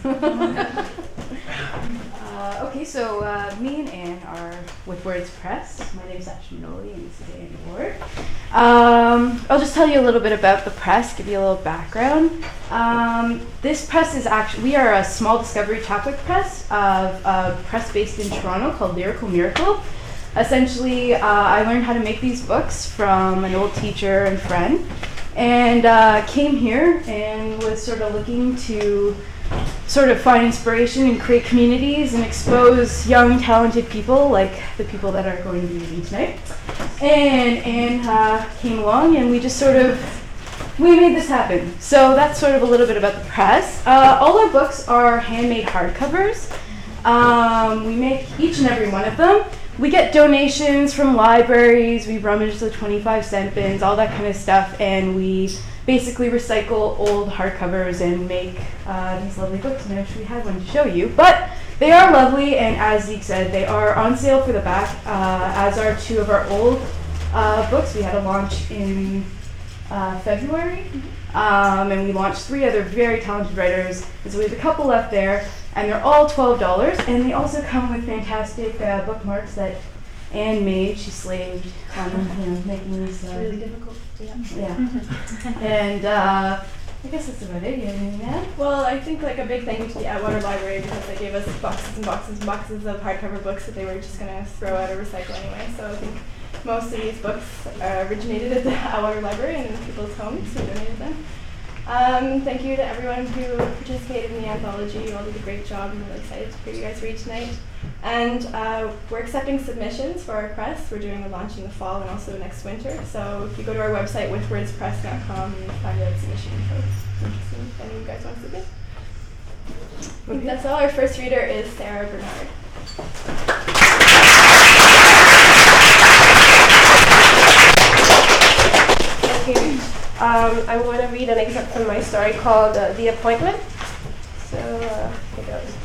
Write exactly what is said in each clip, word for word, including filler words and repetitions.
uh, okay, so uh, me and Anne are with Words Press. My name's Ashley Manoli and this is Anne Ward. Um, I'll just tell you a little bit about the press, give you a little background. Um, this press is actually, we are a small discovery Chapwick press, of a press based in Toronto called Lyrical Miracle. Essentially, uh, I learned how to make these books from an old teacher and friend, and uh, came here and was sort of looking to sort of find inspiration and create communities and expose young, talented people like the people that are going to be reading tonight. And Anne uh, came along and we just sort of, we made this happen. So that's sort of a little bit about the press. Uh, all our books are handmade hardcovers. Um, we make each and every one of them. We get donations from libraries, we rummage the twenty-five cent bins, all that kind of stuff, and we basically recycle old hardcovers and make uh, these lovely books. And I wish we had one to show you, but they are lovely, and as Zeke said, they are on sale for the back, uh, as are two of our old uh, books. We had a launch in uh, February, um, and we launched three other very talented writers, and so we have a couple left there. And they're all twelve dollars, and they also come with fantastic uh, bookmarks that Anne made. She slaved on you know, making these. Uh, it's really difficult, yeah. Yeah. And uh, I guess that's about it. You have anything to add? Well, I think like a big thank you to the Atwater Library because they gave us boxes and boxes and boxes of hardcover books that they were just going to throw out or recycle anyway. So I think most of these books uh, originated at the Atwater Library and in people's homes, so we donated them. Um, thank you to everyone who participated in the anthology. You all did a great job. I'm really excited to hear you guys read tonight. And uh, we're accepting submissions for our press. We're doing a launch in the fall and also next winter. So if you go to our website, with words press dot com, you can find out submission info. Interesting if any of you guys want to submit. I think that's all. Our first reader is Sarah Bernard. Okay. Um, I'm going to read an excerpt from my story called uh, The Appointment. So, uh, here goes.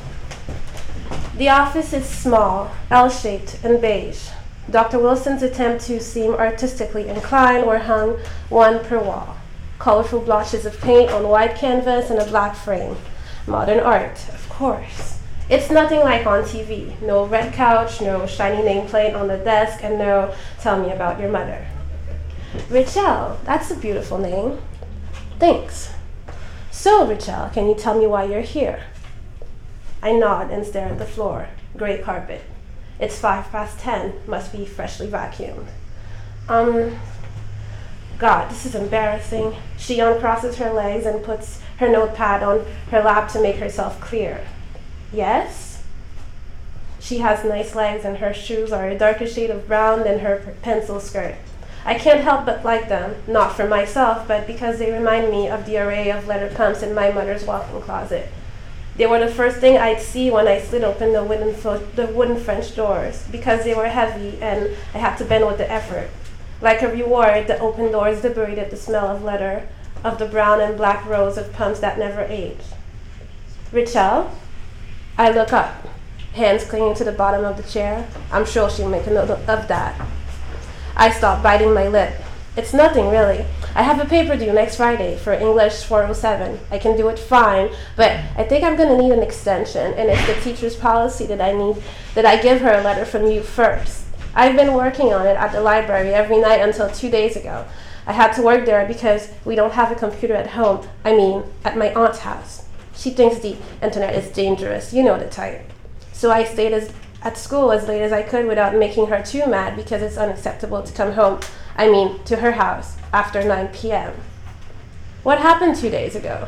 The office is small, L-shaped, and beige. Doctor Wilson's attempt to seem artistically inclined were hung one per wall. Colorful blotches of paint on white canvas and a black frame. Modern art, of course. It's nothing like on T V. No red couch, no shiny nameplate on the desk, and no tell me about your mother. Richelle, that's a beautiful name. Thanks. So, Richelle, can you tell me why you're here? I nod and stare at the floor. Gray carpet. It's five past ten. Must be freshly vacuumed. Um, God, this is embarrassing. She uncrosses her legs and puts her notepad on her lap to make herself clear. Yes? She has nice legs and her shoes are a darker shade of brown than her p- pencil skirt. I can't help but like them, not for myself, but because they remind me of the array of letter pumps in my mother's walk-in closet. They were the first thing I'd see when I slid open the wooden, fo- the wooden French doors, because they were heavy and I had to bend with the effort. Like a reward, the open doors liberated the smell of leather, of the brown and black rows of pumps that never aged. Richelle? I look up, hands clinging to the bottom of the chair. I'm sure she'll make a note of that. I stop biting my lip. It's nothing, really. I have a paper due next Friday for English four oh seven. I can do it fine, but I think I'm going to need an extension, and it's the teacher's policy that I need, that I give her a letter from you first. I've been working on it at the library every night until two days ago. I had to work there because we don't have a computer at home. I mean, at my aunt's house. She thinks the internet is dangerous. You know the type. So I stayed as at school as late as I could without making her too mad because it's unacceptable to come home, I mean, to her house, after nine p.m. What happened two days ago?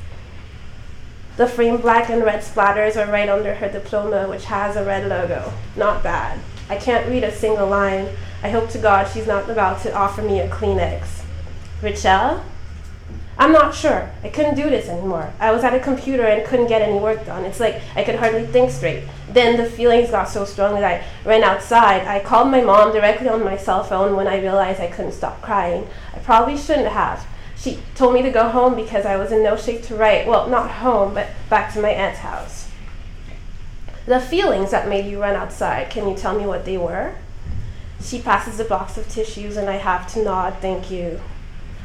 The framed black and red splatters are right under her diploma, which has a red logo. Not bad. I can't read a single line. I hope to God she's not about to offer me a Kleenex. Richelle? I'm not sure. I couldn't do this anymore. I was at a computer and couldn't get any work done. It's like I could hardly think straight. Then the feelings got so strong that I ran outside. I called my mom directly on my cell phone when I realized I couldn't stop crying. I probably shouldn't have. She told me to go home because I was in no shape to write. Well, not home, but back to my aunt's house. The feelings that made you run outside, can you tell me what they were? She passes the box of tissues and I have to nod, thank you.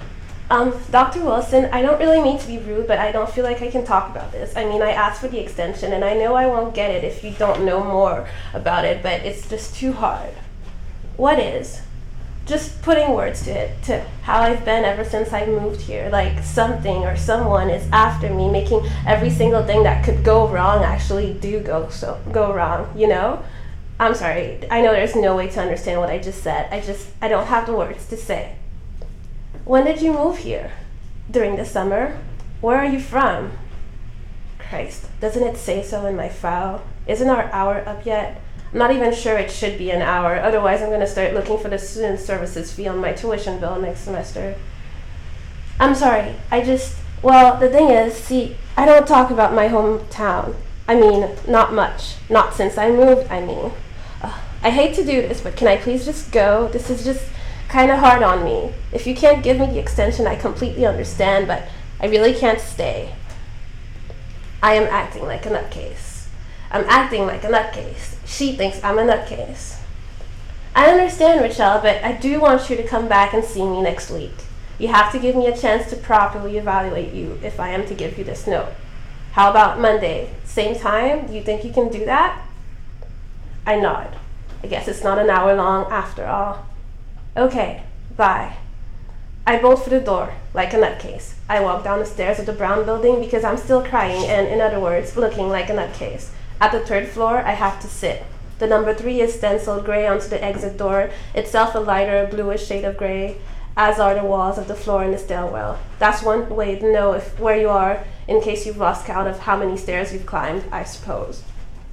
Um, Doctor Wilson, I don't really mean to be rude, but I don't feel like I can talk about this. I mean, I asked for the extension, and I know I won't get it if you don't know more about it, but it's just too hard. What is? Just putting words to it, to how I've been ever since I moved here. Like something or someone is after me, making every single thing that could go wrong actually do go so go wrong, you know? I'm sorry, I know there's no way to understand what I just said. I just, I don't have the words to say. When did you move here? During the summer? Where are you from? Christ, doesn't it say so in my file? Isn't our hour up yet? I'm not even sure it should be an hour, otherwise I'm going to start looking for the student services fee on my tuition bill next semester. I'm sorry, I just, well, the thing is, see, I don't talk about my hometown. I mean, not much. Not since I moved, I mean. Uh, I hate to do this, but can I please just go? This is just kind of hard on me. If you can't give me the extension, I completely understand, but I really can't stay. I am acting like a nutcase. I'm acting like a nutcase. She thinks I'm a nutcase. I understand, Rachel, but I do want you to come back and see me next week. You have to give me a chance to properly evaluate you if I am to give you this note. How about Monday? Same time? Do you think you can do that? I nod. I guess it's not an hour long after all. Okay, bye. I bolt for the door, like a nutcase. I walk down the stairs of the brown building because I'm still crying and, in other words, looking like a nutcase. At the third floor, I have to sit. The number three is stenciled gray onto the exit door, itself a lighter bluish shade of gray, as are the walls of the floor in the stairwell. That's one way to know if where you are in case you've lost count of how many stairs you've climbed, I suppose.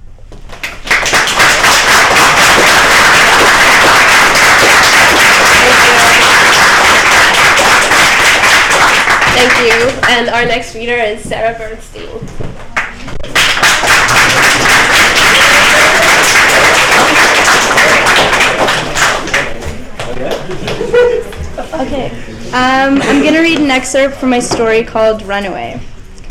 Thank you. And our next reader is Sarah Bernstein. Okay, um, I'm going to read an excerpt from my story called Runaway.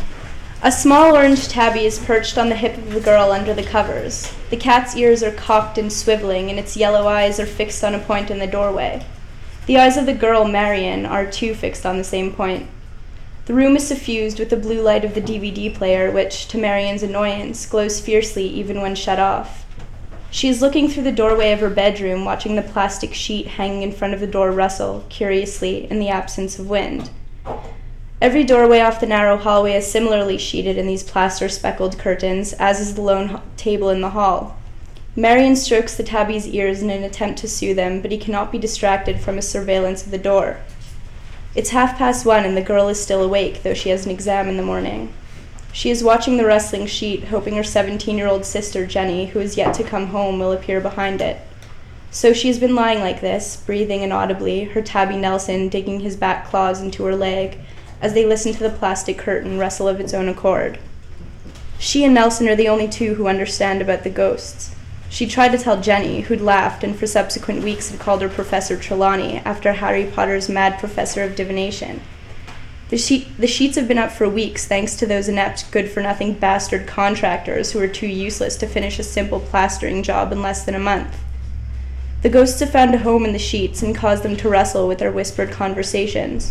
A small orange tabby is perched on the hip of the girl under the covers. The cat's ears are cocked and swiveling, and its yellow eyes are fixed on a point in the doorway. The eyes of the girl, Marion, are too fixed on the same point. The room is suffused with the blue light of the D V D player, which, to Marion's annoyance, glows fiercely even when shut off. She is looking through the doorway of her bedroom, watching the plastic sheet hanging in front of the door rustle, curiously, in the absence of wind. Every doorway off the narrow hallway is similarly sheeted in these plaster-speckled curtains, as is the lone h- table in the hall. Marion strokes the tabby's ears in an attempt to soothe him, but he cannot be distracted from his surveillance of the door. It's half past one, and the girl is still awake, though she has an exam in the morning. She is watching the rustling sheet, hoping her seventeen-year-old sister, Jenny, who is yet to come home, will appear behind it. So she has been lying like this, breathing inaudibly, her tabby Nelson digging his back claws into her leg, as they listen to the plastic curtain rustle of its own accord. She and Nelson are the only two who understand about the ghosts. She tried to tell Jenny, who'd laughed and for subsequent weeks had called her Professor Trelawney, after Harry Potter's mad professor of divination. The, sheet, the sheets have been up for weeks thanks to those inept, good-for-nothing bastard contractors who are too useless to finish a simple plastering job in less than a month. The ghosts have found a home in the sheets and caused them to wrestle with their whispered conversations.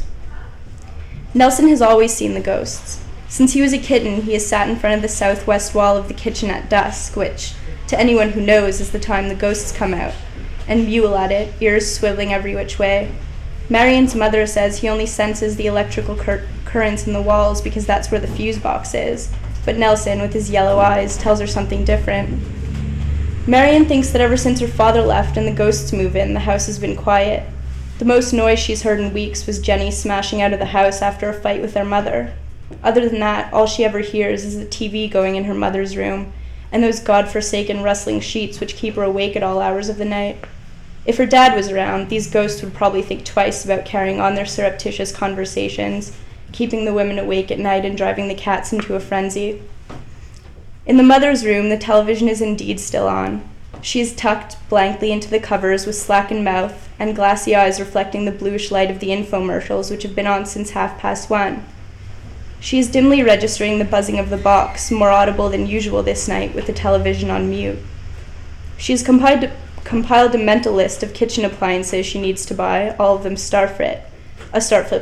Nelson has always seen the ghosts. Since he was a kitten, he has sat in front of the southwest wall of the kitchen at dusk, which, to anyone who knows, is the time the ghosts come out, and mewl at it, ears swiveling every which way. Marion's mother says he only senses the electrical cur- currents in the walls because that's where the fuse box is, but Nelson, with his yellow eyes, tells her something different. Marion thinks that ever since her father left and the ghosts move in, the house has been quiet. The most noise she's heard in weeks was Jenny smashing out of the house after a fight with their mother. Other than that, all she ever hears is the T V going in her mother's room, and those godforsaken rustling sheets which keep her awake at all hours of the night. If her dad was around, these ghosts would probably think twice about carrying on their surreptitious conversations, keeping the women awake at night and driving the cats into a frenzy. In the mother's room, the television is indeed still on. She is tucked blankly into the covers with slackened mouth and glassy eyes reflecting the bluish light of the infomercials which have been on since half past one. She is dimly registering the buzzing of the box, more audible than usual this night with the television on mute. She has compiled, compiled a mental list of kitchen appliances she needs to buy, all of them Starfrit, a Starfrit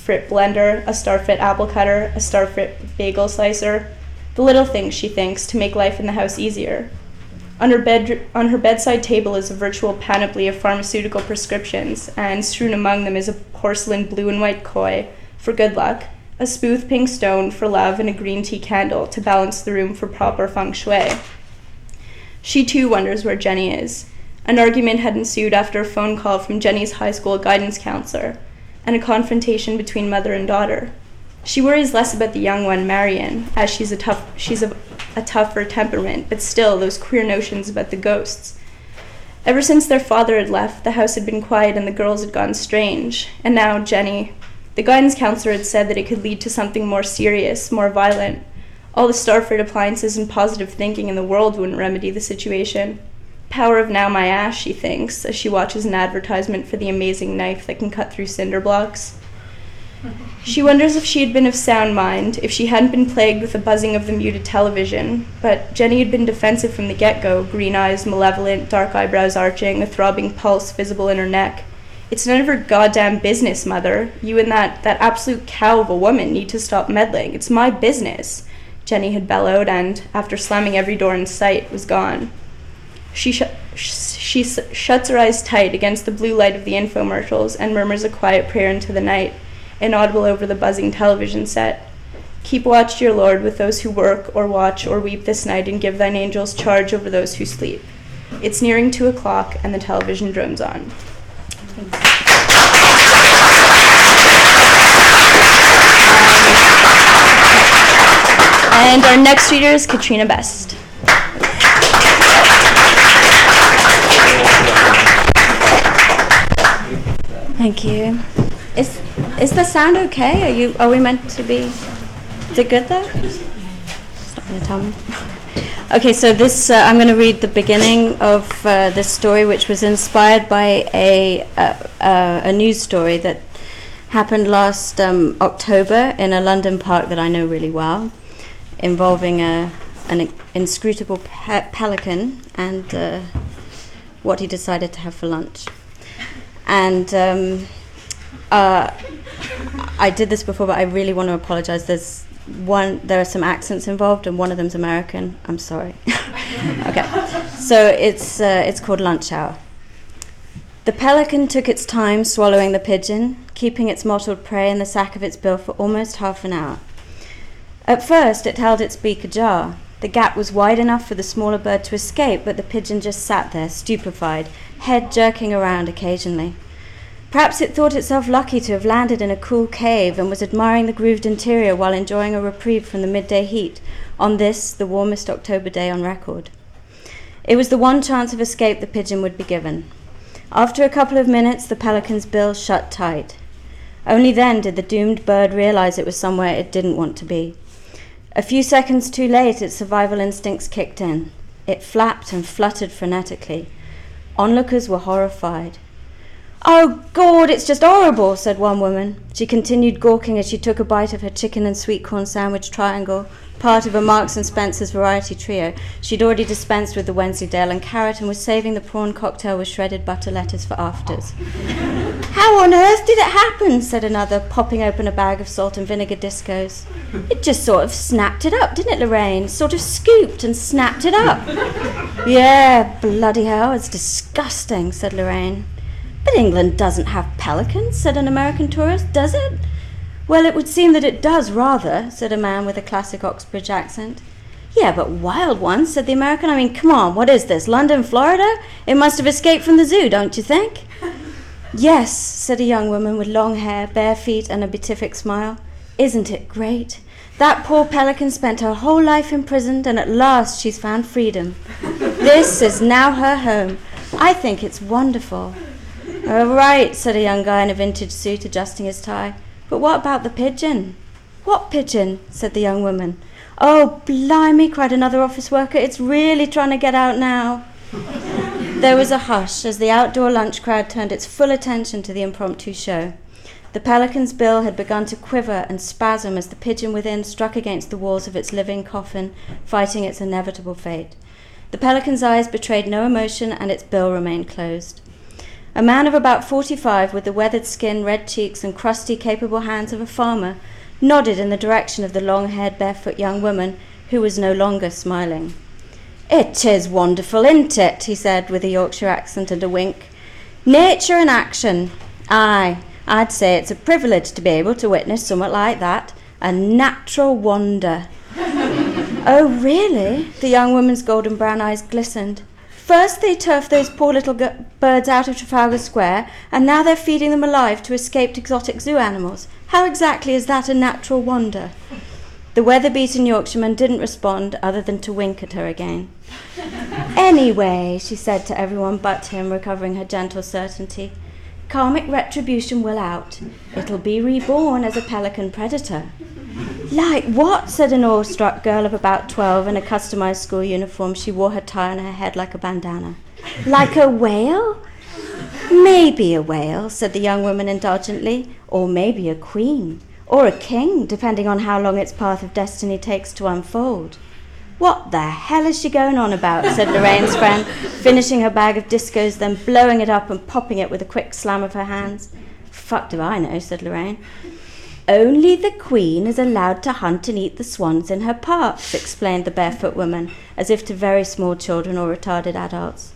Starfrit blender, a Starfrit apple cutter, a Starfrit bagel slicer. The little things, she thinks, to make life in the house easier. On her, bed, on her bedside table is a virtual panoply of pharmaceutical prescriptions, and strewn among them is a porcelain blue and white koi for good luck, a smooth pink stone for love, and a green tea candle to balance the room for proper feng shui. She too wonders where Jenny is. An argument had ensued after a phone call from Jenny's high school guidance counselor, and a confrontation between mother and daughter. She worries less about the young one, Marion, as she's a tough she's a, a tougher temperament, but still those queer notions about the ghosts. Ever since their father had left, the house had been quiet and the girls had gone strange. And now Jenny, the guidance counselor had said that it could lead to something more serious, more violent. All the Starfrit appliances and positive thinking in the world wouldn't remedy the situation. Power of now my ass, she thinks, as she watches an advertisement for the amazing knife that can cut through cinder blocks. She wonders if she had been of sound mind, if she hadn't been plagued with the buzzing of the muted television, but Jenny had been defensive from the get-go, green eyes malevolent, dark eyebrows arching, a throbbing pulse visible in her neck. It's none of her goddamn business, Mother. You and that, that absolute cow of a woman need to stop meddling. It's my business, Jenny had bellowed, and, after slamming every door in sight, was gone. She, sh- she sh- shuts her eyes tight against the blue light of the infomercials and murmurs a quiet prayer into the night, inaudible over the buzzing television set. Keep watch, dear Lord, with those who work or watch or weep this night, and give thine angels charge over those who sleep. It's nearing two o'clock, and the television drones on. And our next reader is Katrina Best. Thank you. Is is the sound okay? Are you? Are we meant to be? Is it good though? It's not going to tell me. Okay, so this uh, I'm going to read the beginning of uh, this story, which was inspired by a uh, uh, a news story that happened last um, October in a London park that I know really well, involving a an inscrutable pe- pelican and uh, what he decided to have for lunch. And um, uh, I did this before, but I really want to apologize. There's one. There are some accents involved, and one of them's American. I'm sorry. Okay, so it's uh, it's called Lunch Hour. The pelican took its time swallowing the pigeon, keeping its mottled prey in the sack of its bill for almost half an hour. At first, it held its beak ajar. The gap was wide enough for the smaller bird to escape, but the pigeon just sat there, stupefied, head jerking around occasionally. Perhaps it thought itself lucky to have landed in a cool cave and was admiring the grooved interior while enjoying a reprieve from the midday heat on this, the warmest October day on record. It was the one chance of escape the pigeon would be given. After a couple of minutes, the pelican's bill shut tight. Only then did the doomed bird realize it was somewhere it didn't want to be. A few seconds too late, its survival instincts kicked in. It flapped and fluttered frenetically. Onlookers were horrified. "Oh, God, it's just horrible," said one woman. She continued gawking as she took a bite of her chicken and sweet corn sandwich triangle, part of a Marks and Spencer's variety trio. She'd already dispensed with the Wensleydale and carrot and was saving the prawn cocktail with shredded butter lettuce for afters. "How on earth did it happen?" said another, popping open a bag of salt and vinegar discos. "It just sort of snapped it up, didn't it, Lorraine? Sort of scooped and snapped it up." "Yeah, bloody hell, it's disgusting," said Lorraine. "But England doesn't have pelicans," said an American tourist, "does it?" "Well, it would seem that it does, rather," said a man with a classic Oxbridge accent. "Yeah, but wild ones," said the American. "I mean, come on, what is this, London, Florida? It must have escaped from the zoo, don't you think?" "Yes," said a young woman with long hair, bare feet, and a beatific smile. "Isn't it great? That poor pelican spent her whole life imprisoned, and at last she's found freedom. This is now her home. I think it's wonderful." "Oh, right," said a young guy in a vintage suit, adjusting his tie. "But what about the pigeon?" "What pigeon?" said the young woman. "Oh, blimey," cried another office worker. "It's really trying to get out now." There was a hush as the outdoor lunch crowd turned its full attention to the impromptu show. The pelican's bill had begun to quiver and spasm as the pigeon within struck against the walls of its living coffin, fighting its inevitable fate. The pelican's eyes betrayed no emotion, and its bill remained closed. A man of about forty-five, with the weathered skin, red cheeks, and crusty, capable hands of a farmer, nodded in the direction of the long-haired, barefoot young woman, who was no longer smiling. "It is wonderful, isn't it?" he said, with a Yorkshire accent and a wink. "Nature in action. Aye, I'd say it's a privilege to be able to witness somewhat like that. A natural wonder." "Oh, really?" The young woman's golden brown eyes glistened. "First they turfed those poor little g- birds out of Trafalgar Square, and now they're feeding them alive to escaped exotic zoo animals. How exactly is that a natural wonder?" The weather-beaten Yorkshireman didn't respond other than to wink at her again. "Anyway," she said to everyone but him, recovering her gentle certainty, "karmic retribution will out. It'll be reborn as a pelican predator." "Like what?" said an awestruck girl of about twelve in a customised school uniform. She wore her tie on her head like a bandana. "Like a whale?" "Maybe a whale," said the young woman indulgently, "or maybe a queen, or a king, depending on how long its path of destiny takes to unfold." "What the hell is she going on about?" said Lorraine's friend, finishing her bag of discos, then blowing it up and popping it with a quick slam of her hands. "Fuck do I know," said Lorraine. "Only the queen is allowed to hunt and eat the swans in her parks," explained the barefoot woman, as if to very small children or retarded adults.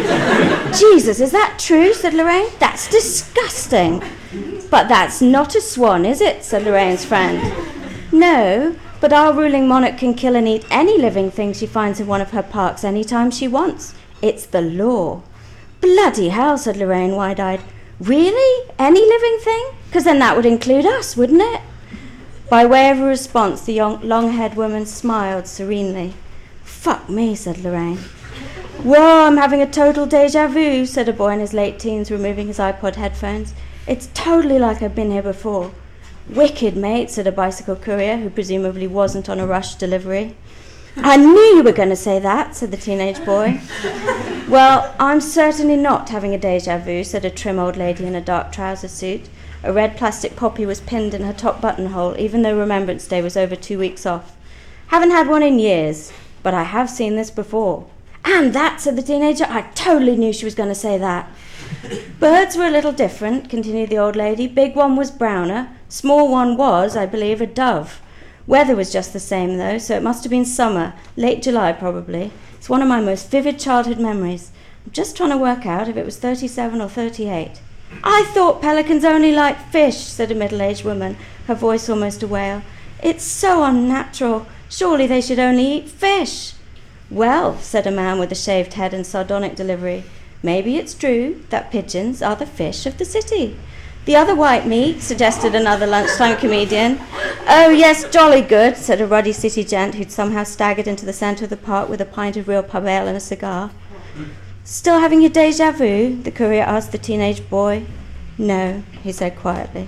"Jesus, is that true?" said Lorraine. "That's disgusting." "But that's not a swan, is it?" said Lorraine's friend. "No, but our ruling monarch can kill and eat any living thing she finds in one of her parks any time she wants. It's the law." "Bloody hell," said Lorraine, wide-eyed. "Really? Any living thing? Because then that would include us, wouldn't it?" By way of a response, the young, long-haired woman smiled serenely. "Fuck me," said Lorraine. "Whoa, I'm having a total deja vu," said a boy in his late teens, removing his iPod headphones. "It's totally like I've been here before." "Wicked, mate," said a bicycle courier, who presumably wasn't on a rush delivery. "I knew you were going to say that," said the teenage boy. "Well, I'm certainly not having a deja vu," said a trim old lady in a dark trouser suit. A red plastic poppy was pinned in her top buttonhole, even though Remembrance Day was over two weeks off. "Haven't had one in years, but I have seen this before." "And that," said the teenager. "I totally knew she was going to say that." "Birds were a little different," continued the old lady. "Big one was browner. Small one was, I believe, a dove. Weather was just the same, though, so it must have been summer, late July probably. It's one of my most vivid childhood memories. I'm just trying to work out if it was thirty-seven or thirty-eight. "I thought pelicans only liked fish," said a middle-aged woman, her voice almost a wail. "It's so unnatural. Surely they should only eat fish." "Well," said a man with a shaved head and sardonic delivery, "maybe it's true that pigeons are the fish of the city." "The other white meat," suggested another lunchtime comedian. "Oh, yes, jolly good," said a ruddy city gent who'd somehow staggered into the centre of the park with a pint of real pub ale and a cigar. "Still having your deja vu?" the courier asked the teenage boy. "No," he said quietly.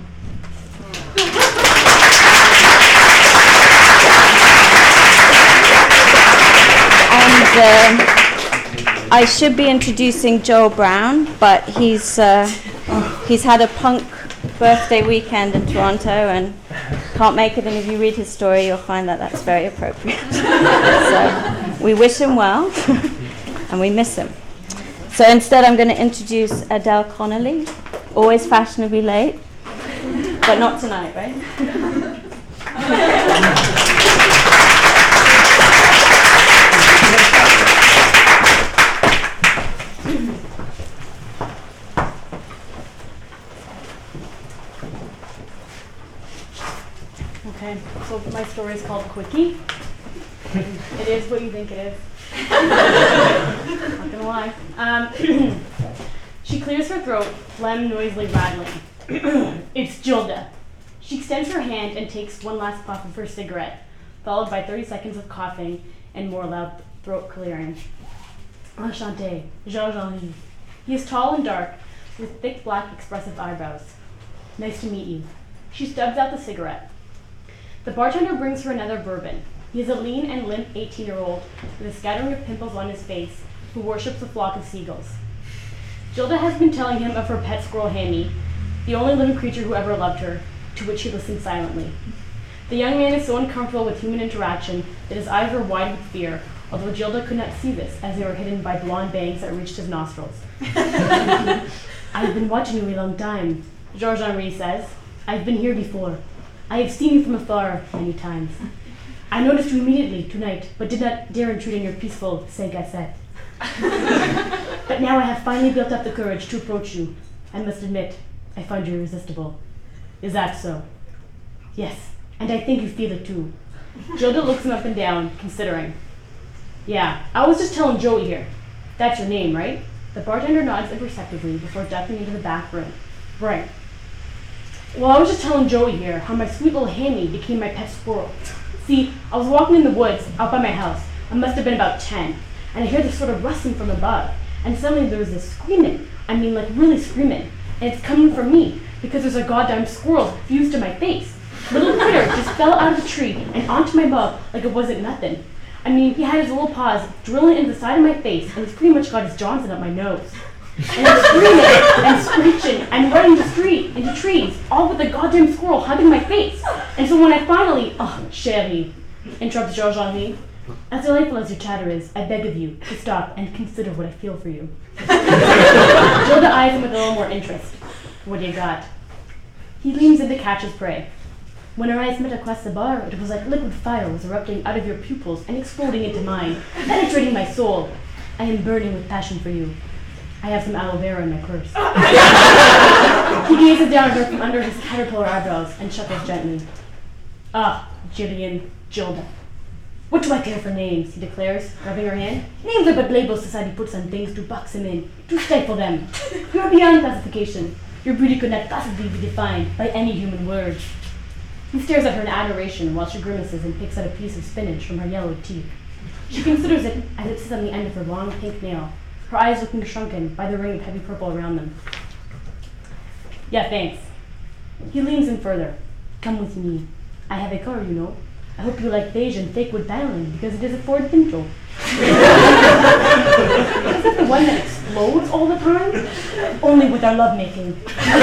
And uh, I should be introducing Joel Brown, but he's uh, he's had a punk birthday weekend in Toronto and can't make it. And if you read his story, you'll find that that's very appropriate. So we wish him well, and we miss him. So instead, I'm going to introduce Adele Connolly, always fashionably late, but not tonight, right? Okay, so my story is called Quickie. It is what you think it is. Not gonna lie. Um, she clears her throat, phlegm noisily rattling. It's Gilda. She extends her hand and takes one last puff of her cigarette, followed by thirty seconds of coughing and more loud throat clearing. Enchanté, Jean-Jean. He is tall and dark, with thick black expressive eyebrows. Nice to meet you. She stubs out the cigarette. The bartender brings her another bourbon. He is a lean and limp eighteen-year-old with a scattering of pimples on his face who worships a flock of seagulls. Gilda has been telling him of her pet squirrel Hammy, the only living creature who ever loved her, to which he listened silently. The young man is so uncomfortable with human interaction that his eyes were wide with fear, although Gilda could not see this as they were hidden by blonde bangs that reached his nostrils. I've been watching you a long time, Georges-Henri says. I've been here before. I have seen you from afar many times. I noticed you immediately tonight, but did not dare intrude in your peaceful Saint-Cassette. But now I have finally built up the courage to approach you. I must admit, I find you irresistible. Is that so? Yes, and I think you feel it too. Gilda looks him up and down, considering. Yeah, I was just telling Joey here. That's your name, right? The bartender nods imperceptibly before ducking into the back room. Right. Well, I was just telling Joey here how my sweet little Hammy became my pet squirrel. See, I was walking in the woods out by my house. I must have been about ten, and I hear this sort of rustling from above, and suddenly there was this screaming. I mean, like really screaming, and it's coming from me because there's a goddamn squirrel fused to my face. Little critter just fell out of the tree and onto my mug like it wasn't nothing. I mean, he had his little paws drilling into the side of my face, and he's pretty much got his Johnson up my nose. And I'm screaming and screeching and running the street into trees, all with the goddamn squirrel hugging my face. And so when I finally, oh, chérie, interrupts Georges-Henri, as delightful as your chatter is, I beg of you to stop and consider what I feel for you. Gilda eyes him with a little more interest. What do you got? He leans in to catch his prey. When our eyes met across the bar, it was like liquid fire was erupting out of your pupils and exploding into mine, penetrating my soul. I am burning with passion for you. I have some aloe vera in my purse. He gazes down at her from under his caterpillar eyebrows and chuckles gently. Ah, Gillian, Gilda. What do I care for names, he declares, rubbing her hand. Names are but labels society puts on things to box them in, to stifle them. You are beyond classification. Your beauty could not possibly be defined by any human word. He stares at her in adoration while she grimaces and picks out a piece of spinach from her yellowed teeth. She considers it as it sits on the end of her long pink nail, her eyes looking shrunken by the ring of heavy purple around them. Yeah, thanks. He leans in further. Come with me. I have a car, you know. I hope you like beige and fake wood paneling because it is a Ford Pinto. Is that the one that explodes all the time? Only with our lovemaking.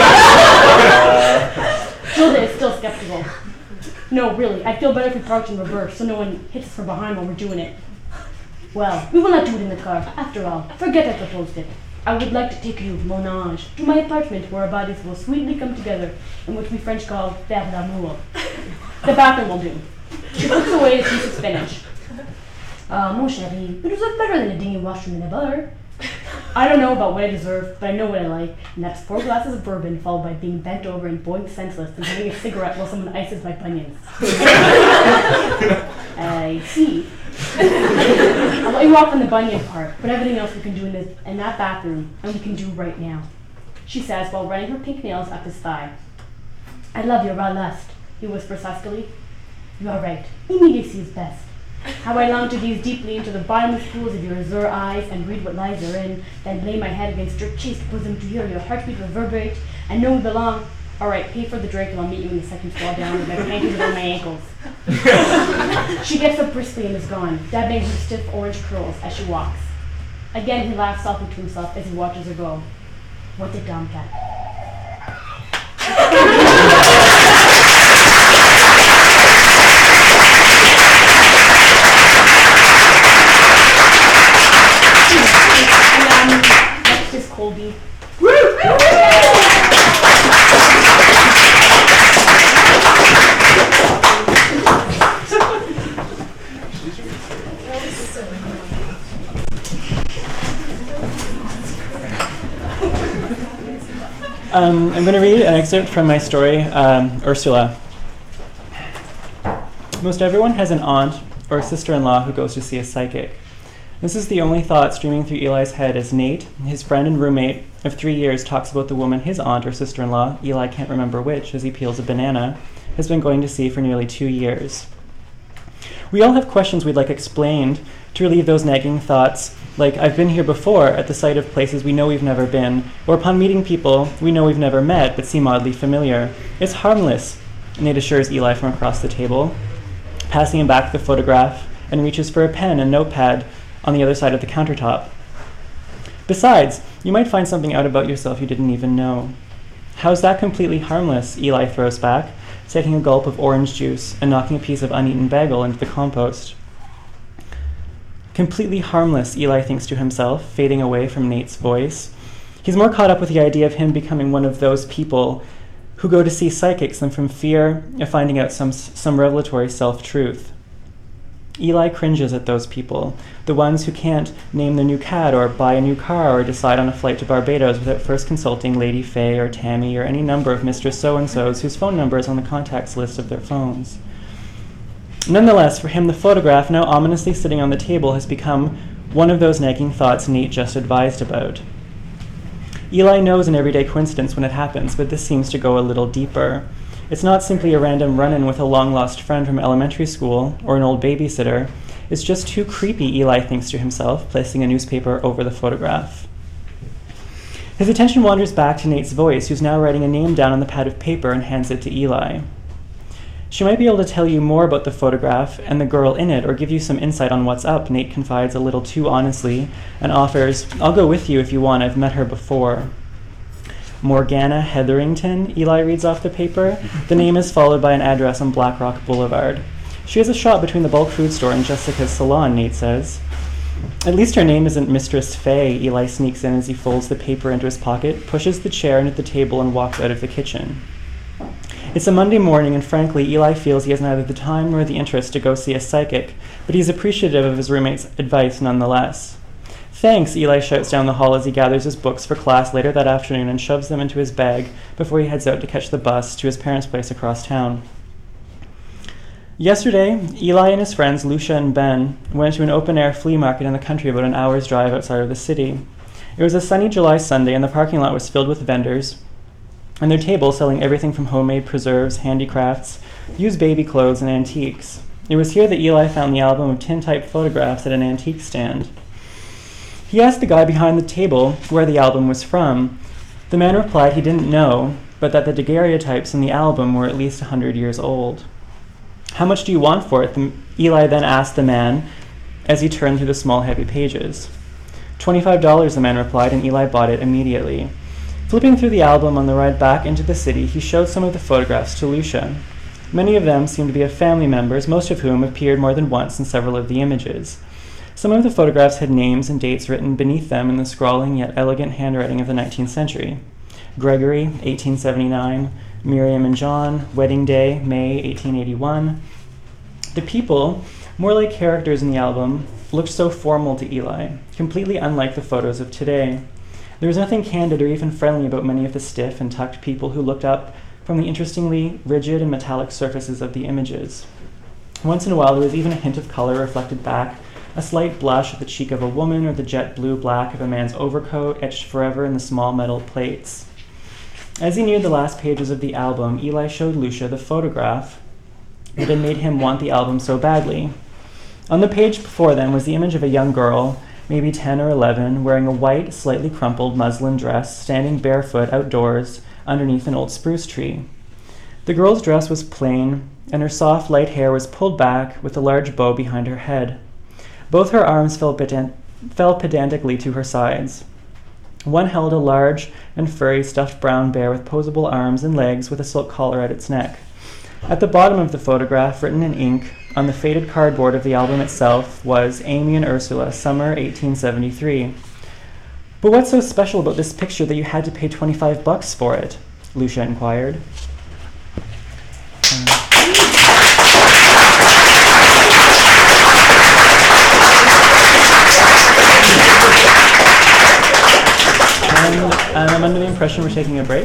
Gilda is still skeptical. No, really, I'd feel better if we parked in reverse so no one hits us from behind while we're doing it. Well, we will not do it in the car. After all, forget I proposed it. I would like to take you, mon ange, to my apartment where our bodies will sweetly come together, in which we French call faire l'amour. The bathroom will do. She puts away a piece of spinach. Ah, uh, mon chéri, it was better than a dingy washroom in a bar. I don't know about what I deserve, but I know what I like, and that's four glasses of bourbon followed by being bent over and boinked senseless and having a cigarette while someone ices my bunions. I see. I'll let you off on the bunion part, but everything else we can do in, this, in that bathroom, and we can do right now, she says while running her pink nails up his thigh. I love your raw lust, he whispers huskily. You are right. Immediacy is best. How I long to gaze deeply into the bottomless pools of your azure eyes and read what lies therein, then lay my head against your chaste bosom to hear your heartbeat reverberate, and know we belong. All right, pay for the drink and I'll meet you in the second floor down with my panties around my ankles. She gets up briskly and is gone, dabbing her stiff orange curls as she walks. Again, he laughs softly to himself as he watches her go. What a dumb cat. Next is Colby. Um, I'm going to read an excerpt from my story, um, Ursula. Most everyone has an aunt or a sister-in-law who goes to see a psychic. This is the only thought streaming through Eli's head as Nate, his friend and roommate of three years, talks about the woman his aunt or sister-in-law, Eli can't remember which as he peels a banana, has been going to see for nearly two years. We all have questions we'd like explained to relieve those nagging thoughts, like I've been here before at the sight of places we know we've never been, or upon meeting people we know we've never met but seem oddly familiar. It's harmless, Nate assures Eli from across the table, passing him back the photograph, and reaches for a pen and notepad on the other side of the countertop. Besides, you might find something out about yourself you didn't even know. How's that completely harmless? Eli throws back, taking a gulp of orange juice and knocking a piece of uneaten bagel into the compost. Completely harmless, Eli thinks to himself, fading away from Nate's voice. He's more caught up with the idea of him becoming one of those people who go to see psychics than from fear of finding out some, some revelatory self-truth. Eli cringes at those people, the ones who can't name their new cat or buy a new car or decide on a flight to Barbados without first consulting Lady Faye or Tammy or any number of Mistress So-and-sos whose phone number is on the contacts list of their phones. Nonetheless, for him, the photograph, now ominously sitting on the table, has become one of those nagging thoughts Nate just advised about. Eli knows an everyday coincidence when it happens, but this seems to go a little deeper. It's not simply a random run-in with a long-lost friend from elementary school or an old babysitter. It's just too creepy, Eli thinks to himself, placing a newspaper over the photograph. His attention wanders back to Nate's voice, who's now writing a name down on the pad of paper and hands it to Eli. She might be able to tell you more about the photograph and the girl in it, or give you some insight on what's up, Nate confides a little too honestly, and offers, "I'll go with you if you want, I've met her before." Morgana Hetherington, Eli reads off the paper. The name is followed by an address on Black Rock Boulevard. She has a shop between the bulk food store and Jessica's salon, Nate says. At least her name isn't Mistress Faye, Eli sneaks in as he folds the paper into his pocket, pushes the chair into the table, and walks out of the kitchen. It's a Monday morning, and frankly, Eli feels he has neither the time nor the interest to go see a psychic, but he's appreciative of his roommate's advice nonetheless. "Thanks," Eli shouts down the hall as he gathers his books for class later that afternoon and shoves them into his bag before he heads out to catch the bus to his parents' place across town. Yesterday, Eli and his friends Lucia and Ben went to an open-air flea market in the country about an hour's drive outside of the city. It was a sunny July Sunday, and the parking lot was filled with vendors, and their tables selling everything from homemade preserves, handicrafts, used baby clothes, and antiques. It was here that Eli found the album of tintype photographs at an antique stand. He asked the guy behind the table where the album was from. The man replied he didn't know, but that the daguerreotypes in the album were at least a hundred years old. "How much do you want for it?" The, Eli then asked the man as he turned through the small, heavy pages. twenty-five dollars, the man replied, and Eli bought it immediately. Flipping through the album on the ride back into the city, he showed some of the photographs to Lucia. Many of them seemed to be of family members, most of whom appeared more than once in several of the images. Some of the photographs had names and dates written beneath them in the scrawling yet elegant handwriting of the nineteenth century. Gregory, eighteen seventy-nine, Miriam and John, wedding day, May eighteen eighty-one. The people, more like characters in the album, looked so formal to Eli, completely unlike the photos of today. There was nothing candid or even friendly about many of the stiff and tucked people who looked up from the interestingly rigid and metallic surfaces of the images. Once in a while, there was even a hint of color reflected back, a slight blush at the cheek of a woman or the jet blue black of a man's overcoat etched forever in the small metal plates. As he neared the last pages of the album, Eli showed Lucia the photograph that had made him want the album so badly. On the page before them was the image of a young girl, maybe ten or eleven, wearing a white, slightly crumpled muslin dress, standing barefoot outdoors underneath an old spruce tree. The girl's dress was plain, and her soft, light hair was pulled back with a large bow behind her head. Both her arms fell, pedant- fell pedantically to her sides. One held a large and furry stuffed brown bear with posable arms and legs with a silk collar at its neck. At the bottom of the photograph, written in ink, on the faded cardboard of the album itself, was Amy and Ursula, summer eighteen seventy-three. "But what's so special about this picture that you had to pay twenty-five bucks for it?" Lucia inquired. Um, and, and I'm under the impression we're taking a break.